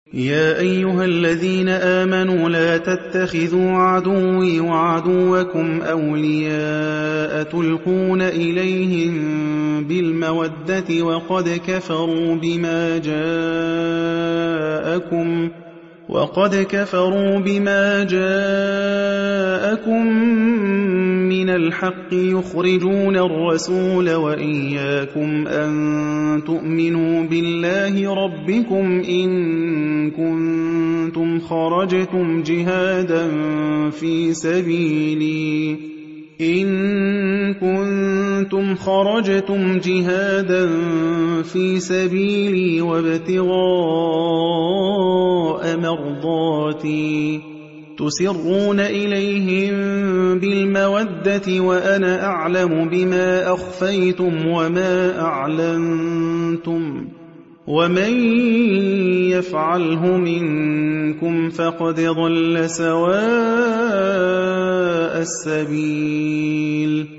يا أيها الذين آمنوا لا تتخذوا عدوي وعدوكم أولياء تلقون إليهم بالمودة وقد كفروا بما جاءكم من الحق يخرجون الرسول وإياكم أن تؤمنوا بالله ربكم إن كنتم خرجتم جهادا في سبيلي وابتغاء مرضاتي تسرون إليهم بالمودة وأنا أعلم بما أخفيتم وما أعلنتم ومن يفعله منكم فقد ضل سواء السبيل